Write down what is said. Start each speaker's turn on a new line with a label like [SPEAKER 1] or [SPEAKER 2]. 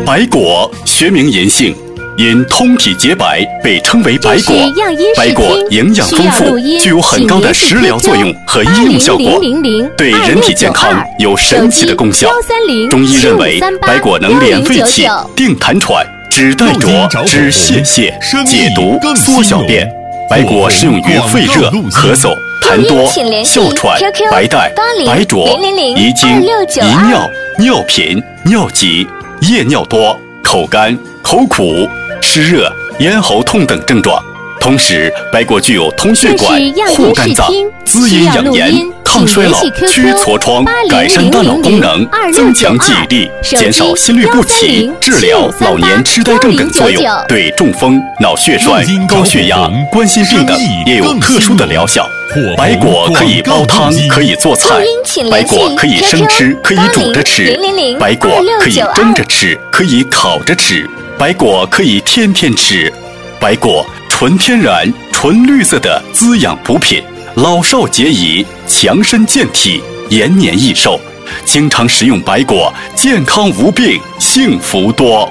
[SPEAKER 1] 白果学名银杏，因通体洁白被称为白果。白果营养丰富，具有很高的食疗作用和医用效果，对人体健康有神奇的功效。中医认为，白果能敛肺气、定痰喘、止带浊、止泄泻、解毒、缩小便。白果适用于肺热、咳嗽、痰多、哮喘、白带、白浊、遗精、遗尿、尿频、尿急、夜尿多、口干、口苦、湿热、咽喉痛等症状。同时，白果具有通血管、护肝脏、滋阴养颜、抗衰老、驱痤疮、改善大脑功能、增强记忆力、减少心律不齐、治疗老年痴呆症等作用。对中风、脑血栓、高血压、冠心病等也有特殊的疗效。白果可以煲汤，可以做菜；白果可以生吃，可以煮着吃；白果可以蒸着吃，可以烤着吃；白果可以天天吃。白果纯天然、纯绿色的滋养补品，老少皆宜，强身健体，延年益寿。经常食用白果，健康无病，幸福多。